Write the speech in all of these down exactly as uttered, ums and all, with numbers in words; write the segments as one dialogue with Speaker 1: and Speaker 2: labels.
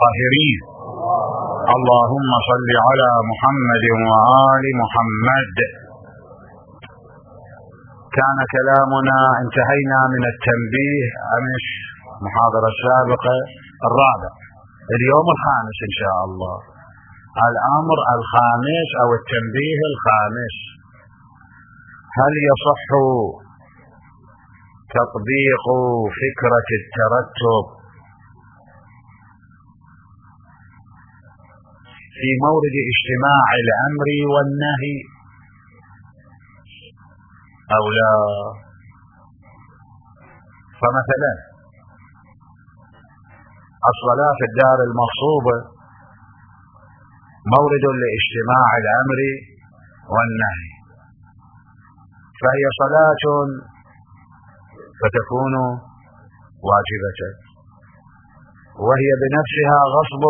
Speaker 1: الطاهرين. اللهم صل على محمد وآل محمد. كان كلامنا انتهينا من التنبيه أمس محاضرة سابقة الرابع، اليوم الخامس إن شاء الله، الأمر الخامس أو التنبيه الخامس: هل يصح تطبيق فكرة الترتب في مورد اجتماع الأمر والنهي أو لا؟ فمثلا الصلاة في الدار المغصوبة مورد لاجتماع الأمر والنهي، فهي صلاة فتكون واجبة، وهي بنفسها غصب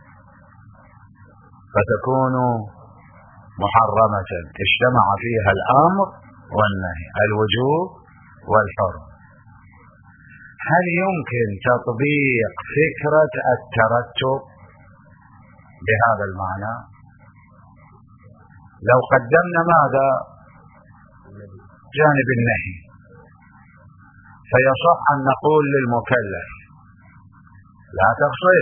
Speaker 1: فتكون محرمة، اجتمع فيها الأمر والنهي، الوجوب والحرم. هل يمكن تطبيق فكرة الترتب بهذا المعنى؟ لو قدمنا ماذا؟ جانب النهي، فيصح أن نقول للمكلف لا تقصد،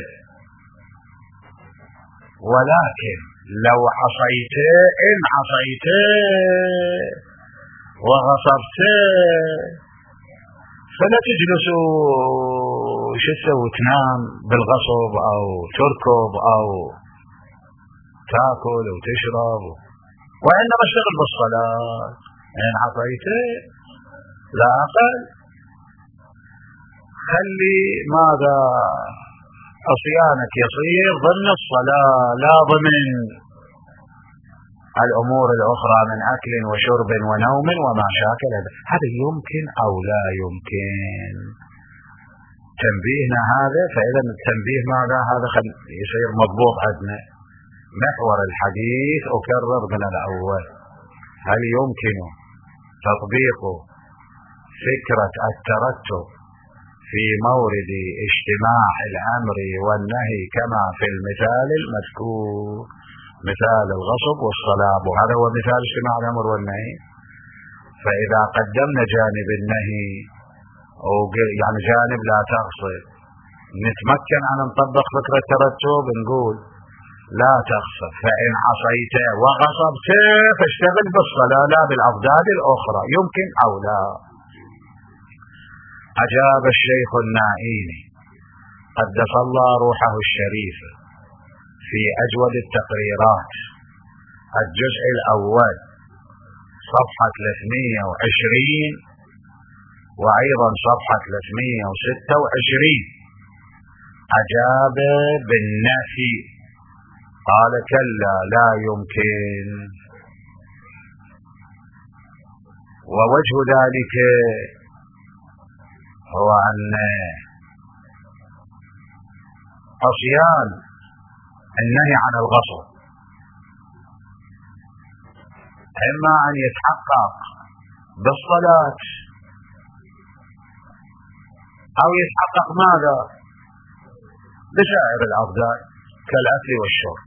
Speaker 1: ولكن لو عصيت إن عصيت وغصبت فلا تجلسوا شو تسوي، تنام بالغصب أو تركض أو تاكل وتشرب، وإنما اشتغل بالصلاة. إن عصيت لا أقل، خلي ماذا عصيانك يصير ضمن الصلاة لا ضمن الأمور الأخرى من أكل وشرب ونوم وما شاكل. هذا يمكن أو لا يمكن؟ تنبيهنا هذا، فإذا التنبيه ماذا؟ هذا خل يصير مضبوط عندنا. محور الحديث أكرر من الأول: هل يمكن تطبيق فكرة الترتب في مورد اجتماع الأمر والنهي كما في المثال المذكور، مثال الغصب والصلاة، وهذا هو مثال اجتماع الأمر والنهي. فإذا قدمنا جانب النهي أو يعني جانب لا تغصب، نتمكن أن نطبق فكرة الترتب، نقول لا تغصب، فإن عصيت وغصبت فاشتغل بالصلاة لا بالأضداد الأخرى. يمكن أو لا؟ أجاب الشيخ النائيني قدس الله روحه الشريف في أجود التقريرات الجزء الأول صفحة ثلاثمئة وعشرين، وأيضا صفحة ثلاثمئة وستة وعشرين، أجاب بالنفي، قال كلا لا يمكن. ووجه ذلك هو أن عصيان النهي عن الغصب إما أن يتحقق بالصلاة أو يتحقق ماذا؟ بسائر الأضداد كالأكل والشرب،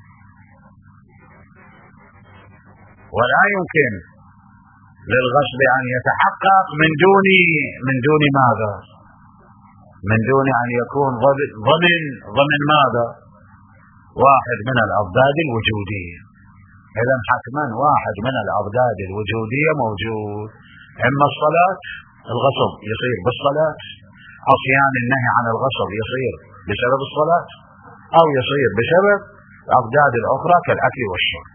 Speaker 1: ولا يمكن للغصب أن يتحقق من دون من دون ماذا؟ من دون أن يكون ضمن ضمن ماذا؟ واحد من الأضداد الوجودية. إذا حتما واحد من الأضداد الوجودية موجود، إما الصلاة، الغصب يصير بالصلاة، عصيان النهي عن الغصب يصير بسبب الصلاة، أو يصير بسبب الأضداد الأخرى كالأكل والشرب.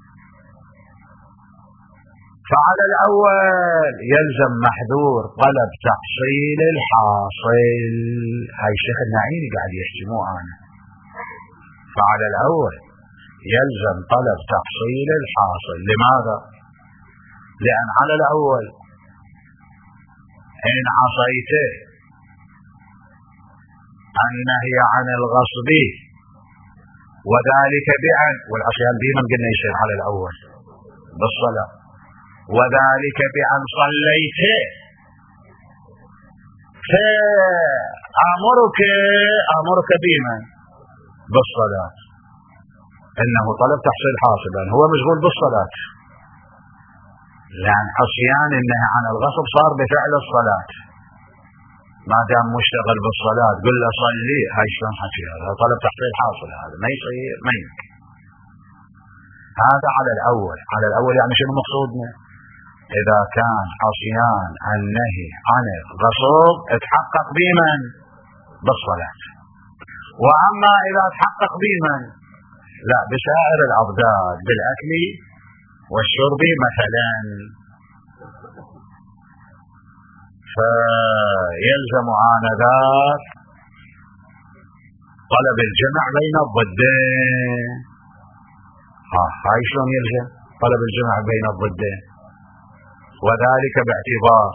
Speaker 1: فعلى الأول يلزم محذور طلب تحصيل الحاصل. هاي الشيخ النعيمي قاعد يحكموه أنا. فعلى الأول يلزم طلب تحصيل الحاصل. لماذا؟ لأن على الأول إن عصيت النهي عن الغصب وذلك بأن، والعصيان بما قلنا يصير على الأول بالصلاة، وذلك بأن صليت، فأمرك أمرك بما بالصلاة، إنه طلب تحصيل حاصل لأن هو مشغول بالصلاة، لأن عصيان النهي عن الغصب صار بفعل الصلاة. ما دام مشتغل بالصلاة قل له صلي، هاي شلون حكي؟ هذا طلب تحصيل حاصل، هذا ما يصير، ما يمكن. هذا على الأول. على الأول يعني شنو مقصودنا؟ إذا كان عصيان النهي عن الغصب اتحقق بمن؟ بالصلاة. وأما إذا تحقق بمن؟ لا، بسائر الأضداد، بالأكل والشرب مثلا، فيلزم آنذاك طلب الجمع بين الضدين. ها هاي شلون يلزم طلب الجمع بين الضدين؟ وذلك باعتبار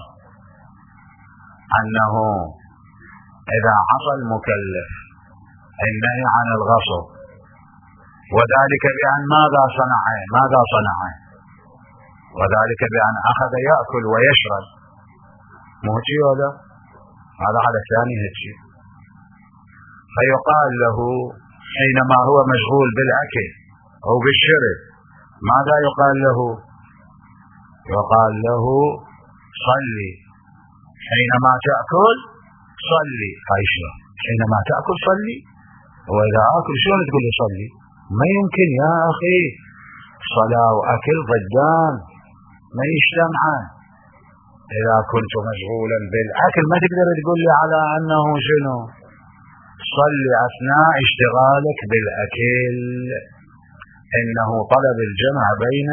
Speaker 1: أنه إذا عصى المكلف النهي عن الغصب، وذلك بأن ماذا صنع؟ ماذا صنع؟ وذلك بأن أخذ يأكل ويشرب، مو هيك ولا؟ هذا على الثاني هيك. فيقال له حينما هو مشغول بالأكل أو بالشرب ماذا يقال له؟ يقال له صلي. حينما تأكل صلي. هاي شلون؟ حينما تأكل صلي، وإذا أكل شلون تقول لي صلي؟ ما يمكن يا أخي، صلاة وأكل ضدان ما يجتمعان. إذا كنت مشغولا بالأكل ما تقدر تقول لي على أنه شنو صلي أثناء اشتغالك بالأكل. إنه طلب الجمع بين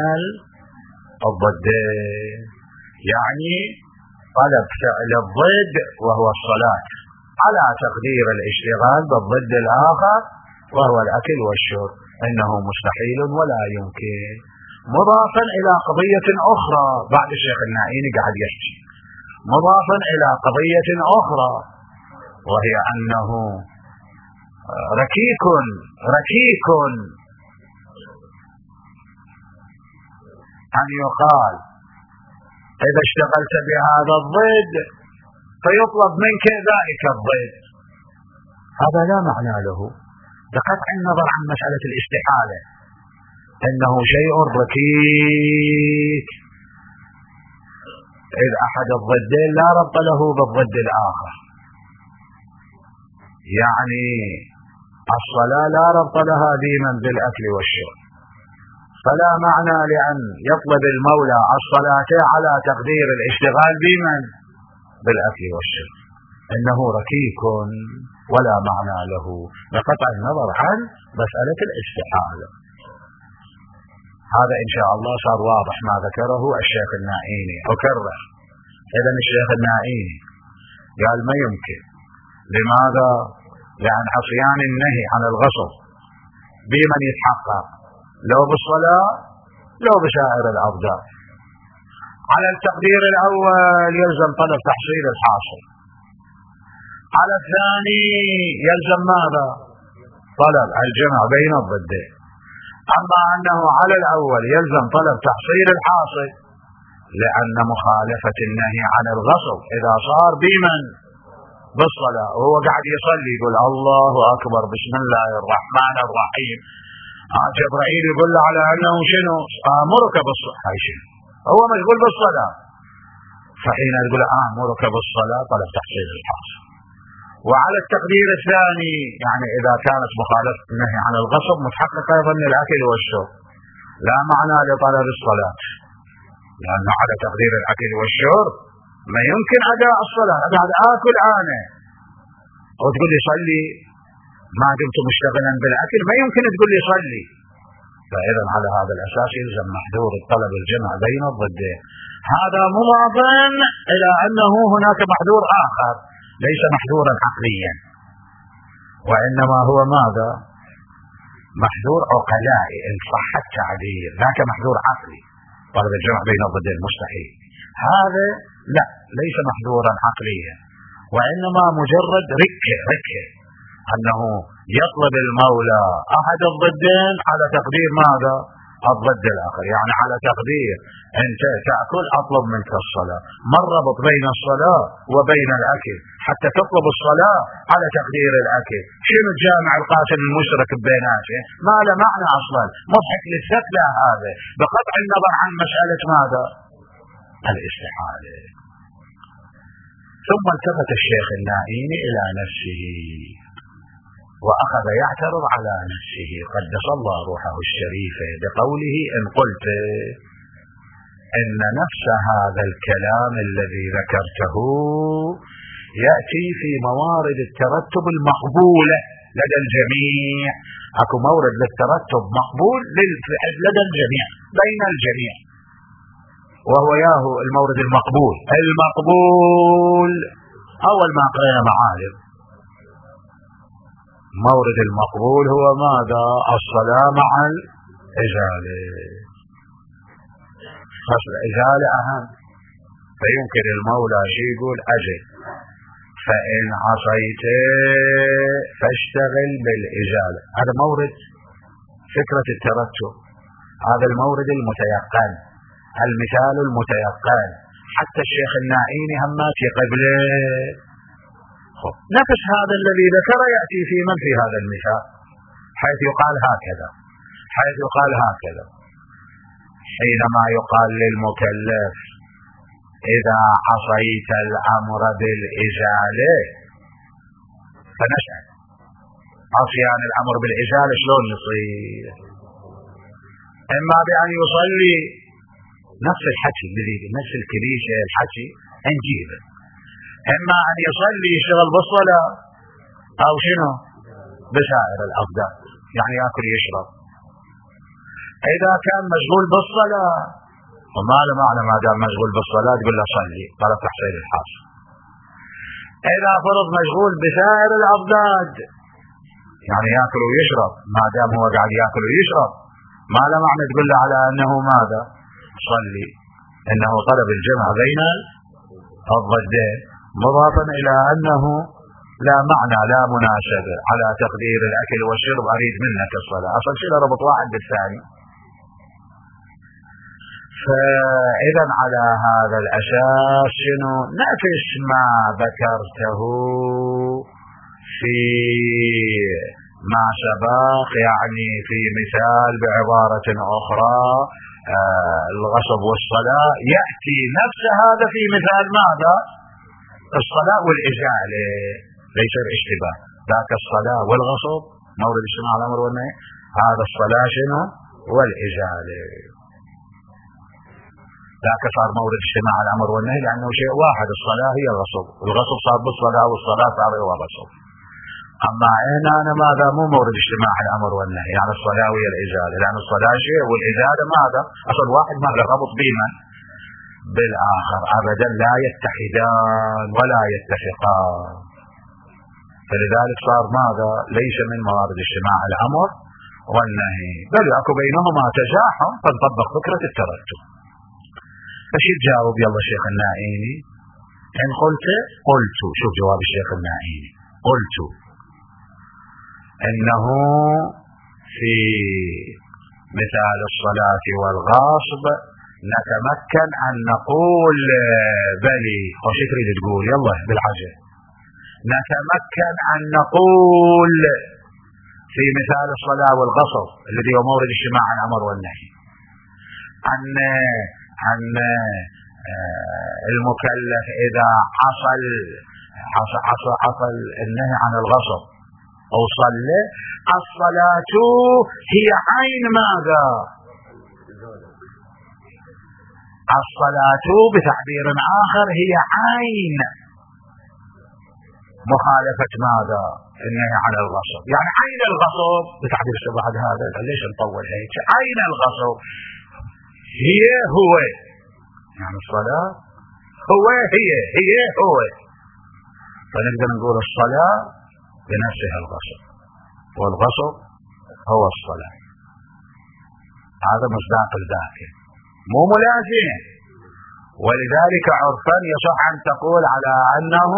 Speaker 1: الضدين، يعني طلب فعل الضد وهو الصلاة على تقدير الاشتغال بالضد الآخر وهو الأكل والشرب، إنه مستحيل ولا يمكن. مضافا إلى قضية أخرى، بعد الشيخ النعيني قاعد يحكي، مضافا إلى قضية أخرى، وهي أنه ركيك ركيك أن يقال إذا اشتغلت بهذا الضد فيطلب منك ذلك الضد، هذا لا معنى له بقطع النظر عن مسألة الاستحالة، إنه شيء ركيك، إذ أحد الضدين لا ربط له بالضد الآخر. يعني الصلاة لا ربط لها ديما بالأكل والشرب، فلا معنى لأن يطلب المولى الصلاة على تقدير الاشتغال بمن؟ بالأكل والشرب، إنه ركيك ولا معنى له بقطع النظر عن مسألة الاستحالة. هذا إن شاء الله صار واضح ما ذكره الشيخ النعيني. أكرر، إذن الشيخ النعيني قال ما يمكن. لماذا؟ لأن عصيان النهي عن الغصب بمن يتحقق؟ لو بالصلاة لو بسائر الأضداد. على التقدير الأول يلزم طلب تحصيل الحاصل، على الثاني يلزم ماذا؟ طلب الجمع بين الضدين. أما أنه على الأول يلزم طلب تحصيل الحاصل لأن مخالفة النهي عن الغصب إذا صار بمن؟ بالصلاة، وهو قاعد يصلي يقول الله أكبر بسم الله الرحمن الرحيم، جبرائيل يقول له على أنه شنو آمرك بالصلاة، هاي شنو هو مشغول بالصلاة، فحين تقول آمرك بالصلاة طلب تحصيل الحاصل. وعلى التقدير الثاني يعني إذا كانت مخالفة النهي عن الغصب متحققة أيضا الأكل والشرب، لا معنى لطلب الصلاة، لأنه على تقدير الأكل والشرب ما يمكن أداء الصلاة. أقعد آكل أنا وتقول لي صلي، ما دمت مشتغلا بالأكل ما يمكن تقول لي صلي. فإذا على هذا الأساس يلزم محذور الطلب الجمع بين الضدين. هذا مضافا إلى أنه هناك محذور آخر ليس محذورا عقليا، وإنما هو ماذا؟ محذور عقلائي إن صح التعبير، ذاك محذور عقلي، طلب الجمع بين الضدين مستحيل. هذا لا، ليس محذورا عقليا، وإنما مجرد ركة ركة أنه يطلب المولى أحد الضدين على تقدير ماذا؟ الضد الآخر، يعني على تقدير أنت تأكل أطلب منك الصلاة، ما الربط بين الصلاة وبين الأكل حتى تطلب الصلاة على تقدير الأكل؟ شنو الجامع القاسم المشترك بيناتهم؟ ما له معنى أصلا، مضحك للثقلة هذا، بقطع النظر عن مسألة ماذا؟ الاستحالة. ثم التفت الشيخ النائيني إلى نفسه وأخذ يعترض على نفسه قدس الله روحه الشريفة بقوله: إن قلت إن نفس هذا الكلام الذي ذكرته يأتي في موارد الترتب المقبولة لدى الجميع، أكو مورد للترتب مقبول لدى الجميع بين الجميع، وهو ياهو المورد المقبول. المقبول أول ما قرأنا معالم، مورد المقبول هو ماذا؟ الصلاة مع الإزالة، خاصة الإزالة أهم. فيمكن المولى شي يقول: أجل فإن عصيت فاشتغل بالإزالة، هذا مورد فكرة الترتب، هذا المورد المتيقن، المثال المتيقن. حتى الشيخ النائيني همات قبله نفس هذا الذي ذكر يأتي في من في هذا المثال، حيث يقال هكذا، حيث يقال هكذا حينما يقال للمكلف: إذا عصيت الأمر بالإزالة، فنسأل عصيان الأمر بالإزالة شلون يصير؟ إما بأن يصلي نفس الحكي الذي نفس الكليشة الحكي نجيبه، إما أن يصلي يشتغل بالصلاة أو شنو بسائر الأفضل، يعني يأكل يشرب. إذا كان مشغول بالصلاة وما له معنى ما دام مشغول بالصلاة تقول له صلي طلب تحصيل الحاصل. إذا فرض مشغول بسائر الأفضل يعني يأكل ويشرب، ما دام هو قاعد يأكل ويشرب ما له معنى تقول له على أنه ماذا؟ صلي، إنه طلب الجمع بين الضدين، مضافا إلى أنه لا معنى لا مناسبة على تقدير الأكل والشرب أريد منك الصلاة، أصلا شيء ربط واحد بالثاني. فإذا على هذا الأساس شنو نفس ما ذكرته في ما سبق، يعني في مثال بعبارة أخرى آه الغصب والصلاة، يأتي نفس هذا في مثال ماذا؟ الصلاة والإزالة، ليس الاشتباه، ذاك الصلاة والغصب مورد اجتماع الأمر والنهي، هذا الصلاة شنو؟ والإزالة، ذاك صار مورد اجتماع الأمر والنهي لأنه شيء واحد، الصلاة هي الغصب، والغصب صار بالصلاة والصلاة صار هو الغصب. أما هنا أنا ماذا؟ مو مورد اجتماع الأمر والنهي، يعني الصلاة وهي الإزالة، لأن الصلاة شيء والإزالة ماذا؟ أصل واحد ما له ربط بما بالآخر أبدا، لا يتحدان ولا يتفقان، فلذلك صار ماذا؟ ليس من موارد اجتماع الأمر والنهي، بل يأكو بينهما تزاحم، فنطبق فكرة الترتب. فشي تجاوب يلا الشيخ النائيني؟ إن قلت قلت شوف جواب الشيخ النائيني: قلت إنه في مثال الصلاة والغاصب نتمكن أن نقول بلي، وش تريد تقول؟ يلا بالعجل. نتمكن أن نقول في مثال الصلاة والغصب الذي هو مورد اجتماع الأمر والنهي أن أن المكلف إذا حصل حصل حصل, حصل النهي عن الغصب أو صلى، الصلاة هي عين ماذا؟ الصلاة بتعبير آخر هي عين مخالفة ماذا؟ النهي عن الغصب، يعني عين الغصب بتعبير بعد هذا ليش نطول هيك؟ عين الغصب هي هو، يعني الصلاة هو هي هي هو، فنقدر نقول الصلاة بنفسها الغصب، والغصب هو الصلاة، هذا مصداق الذاكر مو ملازم. ولذلك عرفا يصح أن تقول على أنه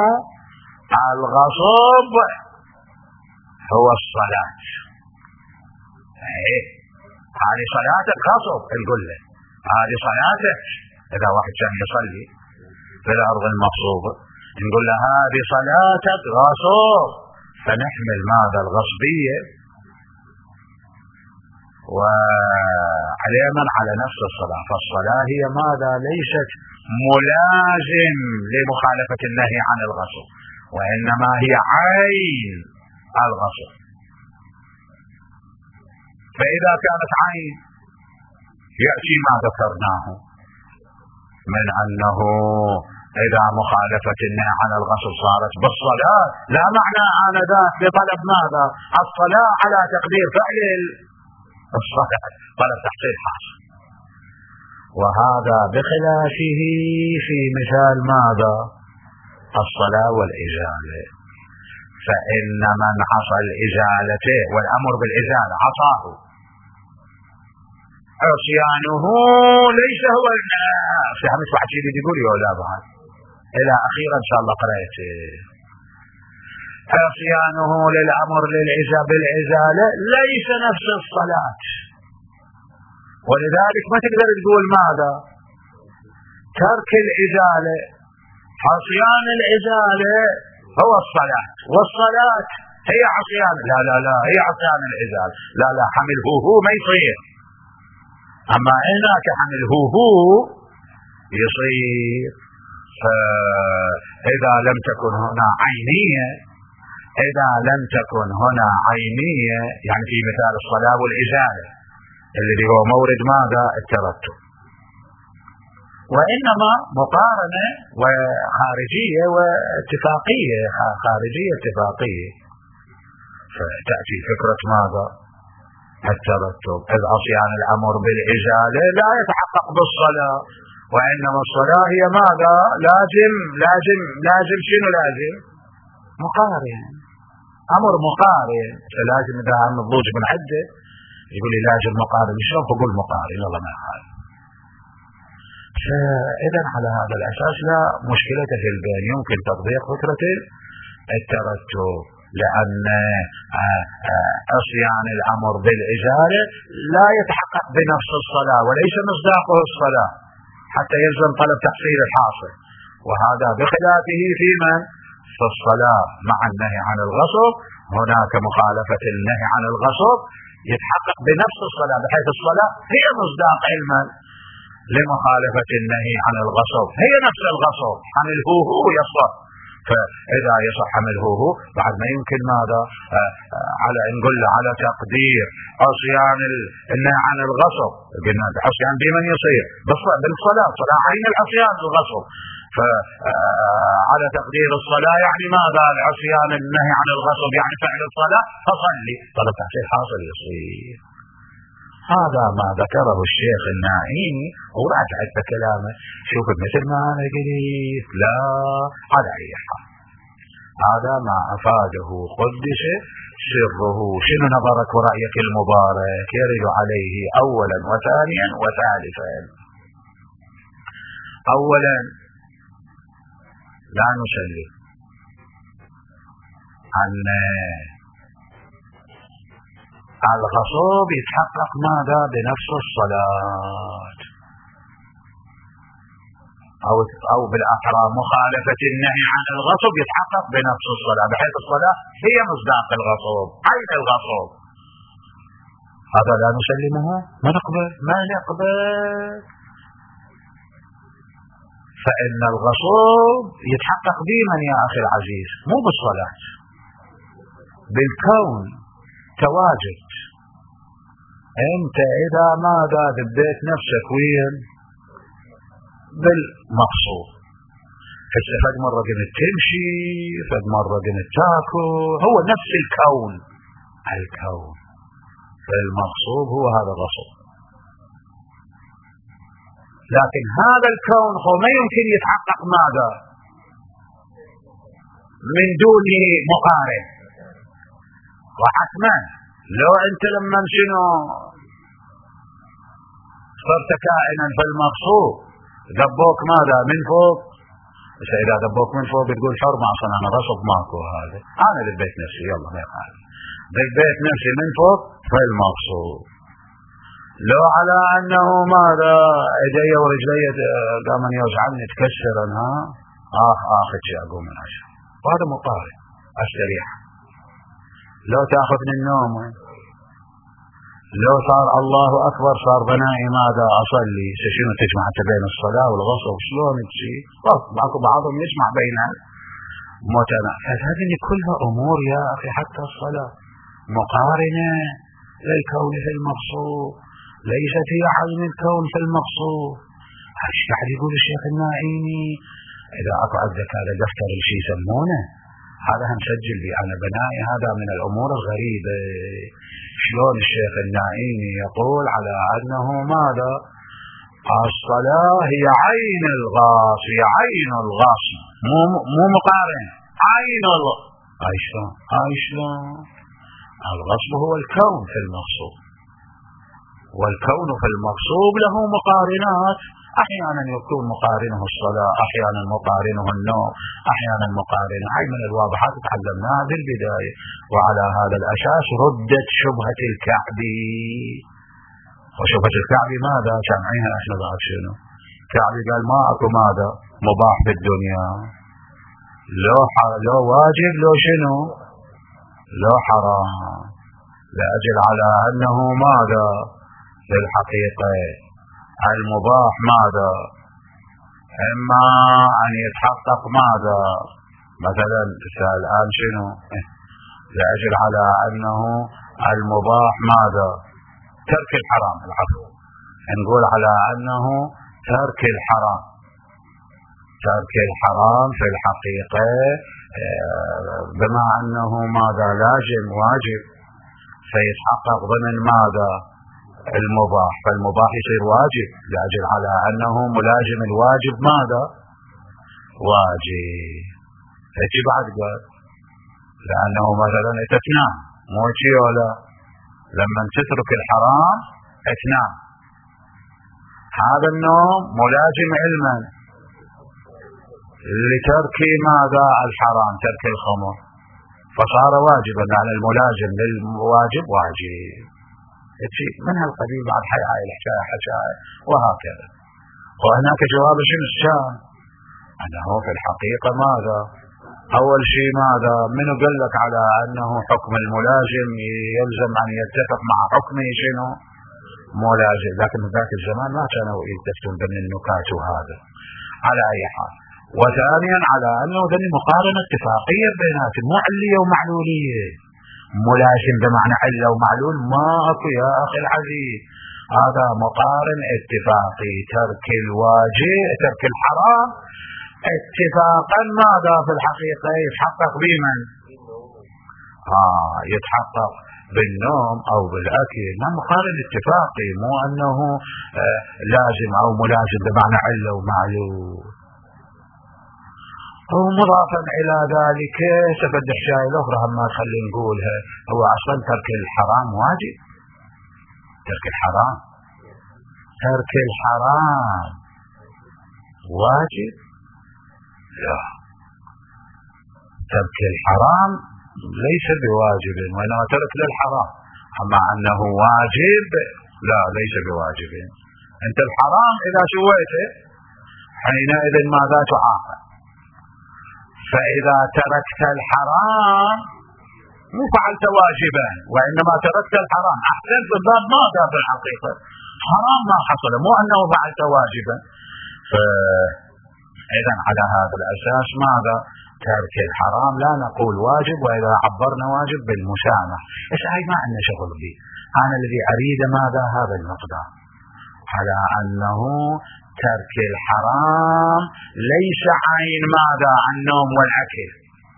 Speaker 1: الغصب هو الصلاة، هذه صلاتك غصب، نقول له هذه صلاتك. إذا واحد كان يصلي في الأرض المغصوبة نقول له هذه صلاتك غصب، فنحمل ماذا الغصبية وعلى من على نفس الصلاة. فالصلاة هي ماذا؟ ليست ملازم لمخالفة النهي عن الغصب، وإنما هي عين الغصب. فإذا كانت عين يأتي ما ذكرناه من أنه إذا مخالفة النهي عن الغصب صارت بالصلاة، لا معنى آنذاك بطلب ماذا؟ الصلاة على تقدير فعل الصلاة، طلب تحصيل حاصل. وهذا بخلافه في مثال ماذا؟ الصلاة والإزالة. فإن من عصى الإزالة والأمر بالإزالة عصاه، عصيانه ليس هو في حمس واحد شيء يقول يا بعد إلى أخيرا إن شاء الله قرأته. عصيانه للأمر بالإزالة ليس نفس الصلاة، ولذلك ما تقدر تقول ماذا؟ ترك الإزالة، عصيان الإزالة هو الصلاة، والصلاة هي عصيان، لا لا لا هي عصيان الإزالة، لا لا حمله هو ما يصير. أما هناك حمله هو يصير. فإذا لم تكن هنا عينية، إذا لم تكن هنا عينية يعني في مثال الصلاة والإزالة الذي هو مورد ماذا؟ الترتب، وإنما مقارنة وخارجية واتفاقية، خارجية اتفاقية. فتأتي فكرة ماذا؟ الترتب. إذ عصيان الأمر بالإزالة لا يتحقق بالصلاة، وإنما الصلاة هي ماذا؟ لازم لازم لازم شنو لازم؟ مقارن، أمر مقارن. فلازم إذا عم الضوج من عدة يقول لي لازم مقارن، شلون بقول مقارن؟ والله ما يخالف. فإذا على هذا الأساس لا مشكلة في البين، يمكن تطبيق فكرة الترتب، لأن عصيان الأمر بالإزالة لا يتحقق بنفس الصلاة وليس مصداقه الصلاة حتى يلزم طلب تحصيل الحاصل. وهذا بخلافه في من؟ في الصلاة مع النهي عن الغصب. هناك مخالفة النهي عن الغصب يتحقق بنفس الصلاة، بحيث الصلاة هي مصداق علما لمخالفة النهي عن الغصب، هي نفس الغصب، حمله هو يصح. فإذا يصح حمله هو بعد ما يمكن ماذا؟ آآ آآ على نقول على تقدير عصيان النهي عن الغصب، قلنا عصيان بمن يصير؟ بالصلاة، صلاة عين العصيان الغصب. فعلى تقدير الصلاة يعني ماذا؟ العصيان النهي عن الغصب يعني فعل الصلاة، فصلي، طلب تحصيل حاصل يصير. هذا ما ذكره الشيخ النائمي وراجعت بكلامه. شوف مثل ما أنا قلت، لا على أي حال هذا ما أفاده قدس سره. شنو نظرك ورأيك المبارك؟ يرد عليه أولا وثانيا وثالثا. أولا لا نسلم أن الغصب يتحقق ماذا؟ بنفس الصلاة، أو أو بالأقرى مخالفة النهي عن الغصب يتحقق بنفس الصلاة، بحيث الصلاة هي مصداق الغصب، عين الغصب. هذا لا نسلمه، ما نقبل ما نقبل. فإن الغصب يتحقق بمن يا أخي العزيز؟ مو بالصلاة، بالكون تواجد. انت اذا ماذا دبيت نفسك وين؟ بالمقصود. فد مرة قمت تمشي، فد مرة قمت تاكل، هو نفس الكون. الكون فالمقصود هو هذا الغصب. لكن هذا الكون هو ما يمكن يتحقق ماذا؟ من دون مقارن. وحتما لو انت لما شنو صرت كائنا في المقصود دبوك ماذا؟ من فوق. بس اذا دبوك من فوق بتقول حر ما اصلا انا غصب ماكو، هذا انا دبيت نفسي، يلا ما يخالف، دبيت نفسي من فوق في المقصود. لو على أنه ماذا يدي ورجلي قامن يوجعني تكسرنها آخ آخذ شيء أقوم من عشر، وهذا مقارن أستريح. لو تأخذني النوم، لو صار الله أكبر صار بنائي ماذا أصلي، شنو تجمع بين الصلاة والغسل شلون تجي؟ معكم بعضهم يجمع بينها متنا. هذه كلها أمور يا أخي حتى الصلاة مقارنة للكون في المقصود، ليست هي عين الكون في المقصود. ايش قاعد يقول الشيخ النائمي؟ إذا أكو عندك هذا دفتر شي يسمونه هذا هنسجل به أنا بنائي. هذا من الأمور الغريبة. شلون الشيخ النائمي يقول على أنه ماذا الصلاة هي عين الغاص، هي عين الغاص، مو مو مقارن، عين الله. هاي شلون؟ هاي شلون؟ الغصب هو الكون في المغصوب، والكون في المغصوب له مقارنات. أحيانا يكون مقارنه الصلاة، أحيانا مقارنه النوم، أحيانا مقارنه. هاي من الواضحات تعلمناها في البداية. وعلى هذا الأساس ردت شبهة الكعبي. وشبهة الكعبي ماذا سامعينها احنا بعد شنو؟ الكعبي قال ما اكو ماذا مباح في الدنيا، لو لو واجب لو شنو لو حرام، لأجل على أنه ماذا للحقيقة المباح ماذا إما أن يتحقق ماذا مثلا الآن شنو لأجل على أنه المباح ماذا ترك الحرام. العفو نقول على أنه ترك الحرام، ترك الحرام في الحقيقة بما أنه ماذا لازم واجب فيتحقق ضمن ماذا المباح، فالمباح يصير واجب لأجل على أنه ملازم الواجب ماذا واجب. هيك بعد قال لأنه مثلا تتنام مو شيء ولا لما تترك الحرام تنام، هذا النوم ملازم علما لترك ماذا الحرام، ترك الخمر، فصار واجبا لأن الملازم للواجب واجب. من هالقبيل بعد حي هاي الحكاية حكاية وهكذا. وهناك جواب شنو الشام أنه في الحقيقة ماذا أول شيء ماذا منو قال لك على أنه حكم الملازم يلزم أن يتفق مع حكمه شنو ملازم، لكن في ذاك الزمان ما كانوا يلتفتون ضمن النكات وهذا على أي حال. وثانيا على أنه ذني مقارنة اتفاقية بيناتهم مو علية ومعلولية، ملازم بمعنى علة ومعلول ما أكو يا أخي العزيز، هذا مقارن اتفاقي. ترك الواجب ترك الحرام اتفاقا ماذا في الحقيقة يتحقق بمن آه يتحقق بالنوم أو بالأكل، ما مقارن اتفاقي، مو أنه آه لازم أو ملازم بمعنى علة ومعلول. ومضافا إلى ذلك سفد الشاي الأخرى هم ما خلي نقولها، هو أصلا ترك الحرام واجب، ترك الحرام ترك الحرام واجب، لا ترك الحرام ليس بواجب وإنما ترك للحرام، أما أنه واجب لا ليس بواجب. أنت الحرام إذا سويته حينئذ ماذا تعاقب، فإذا تركت الحرام مو فعلت واجبا وإنما تركت الحرام أحسنت الباب ماذا في الحقيقة حرام ما حصل، مو أنه فعلت واجبا. فإذا على هذا الأساس ماذا ترك الحرام لا نقول واجب، وإذا عبرنا واجب بالمسامح. بس هاي ما عندنا شغل به، أنا الذي أريد ماذا هذا المقدار على أنه ترك الحرام ليس عين ماذا النوم والأكل،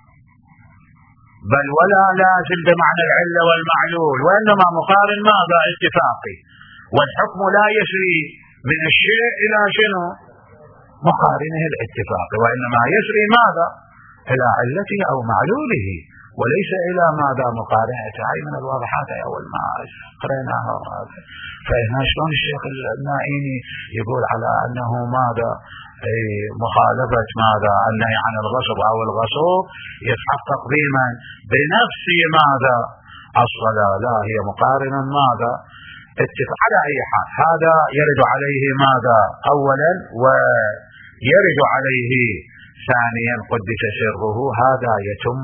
Speaker 1: بل ولا لازم بمعنى العلة والمعلول، وإنما مقارن ماذا اتفاقي، والحكم لا يسري من الشيء إلى شنو مقارنه الاتفاقي، وإنما يسري ماذا إلى علته أو معلوله وليس إلى ماذا مقارنته. هاي من الواضحات أول ما قرأناها. فهنا شلون الشيخ النائمي يقول على أنه ماذا مخالفة ماذا النهي عن الغصب أو الغصوب يتحقق بمن بنفس ماذا الصلاة، لا هي مقارنة ماذا اتفق على أي حال. هذا يرد عليه ماذا؟ أولا، ويرد عليه ثانيا قدس سره. هذا يتم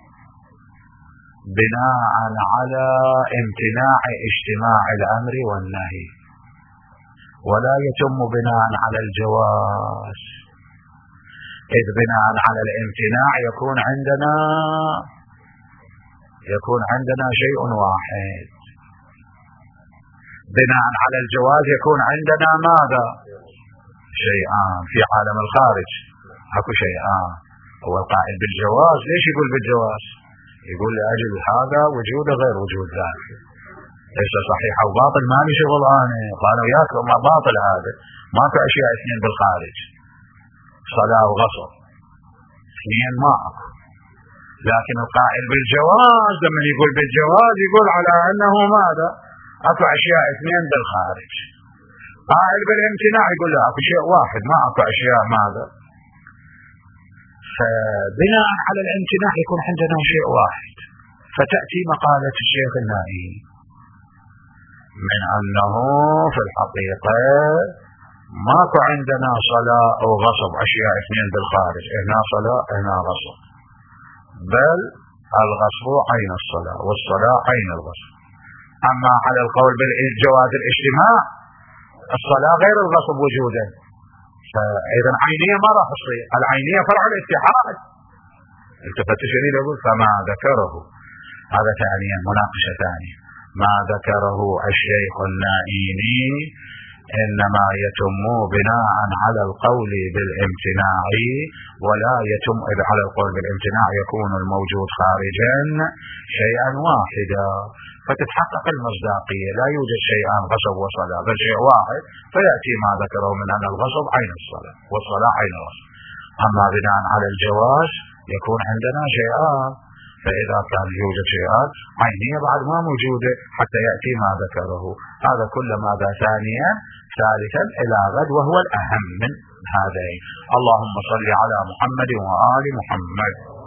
Speaker 1: بناء على امتناع اجتماع الأمر والنهي، ولا يتم بناء على الجواز، إذ بناء على الامتناع يكون عندنا يكون عندنا شيء واحد، بناء على الجواز يكون عندنا ماذا؟ شيئان. في عالم الخارج اكو شيئان، هو القائل بالجواز. ليش يقول بالجواز؟ يقول لأجل هذا وجود غير وجود ذاك، ليس صحيح او باطل، ما لي شغل انا، قالوا ياك ما باطل هذا، ماكو اشياء اثنين بالخارج، صلاة وغصب اثنين ما اكو. لكن القائل بالجواز لما يقول بالجواز يقول على انه ماذا؟ اكو اشياء اثنين بالخارج. قائل بالامتناع يقول لا، اكو شيء واحد، ما اكو اشياء ماذا. فبناء على الامتناع يكون عندنا شيء واحد. فتأتي مقالة الشيخ النائي من أنه في الحقيقة ماكو عندنا صلاة أو غصب، أشياء اثنين بالخارج، هنا صلاة هنا غصب، بل الغصب عين الصلاة والصلاة عين الغصب. أما على القول بالجواز الاجتماع، الصلاة غير الغصب وجودا، فإذا عينية ما راح تصير، العينية فرع الاتحاد. التفت شديد أقول فما ذكره، هذا ثانيا مناقشة ثانية، ما ذكره الشيخ النائيني إنما يتم بناء على القول بالامتناع، ولا يتم إذ على القول بالامتناع يكون الموجود خارجا شيئا واحدا، فتتحقق المصداقية. لا يوجد شيئان غصب وصلاة، بل شيء واحد، فيأتي ما ذكره من أن الغصب عين الصلاة والصلاة عين الغصب. أما بناء على الجواز يكون عندنا شيئان، فإذا كان يوجد شيئان عينية بعد ما موجودة حتى يأتي ما ذكره. هذا كل ماذا ثانيا. ثالثا إلى غد، وهو الأهم من هذين. اللهم صل على محمد وآل محمد.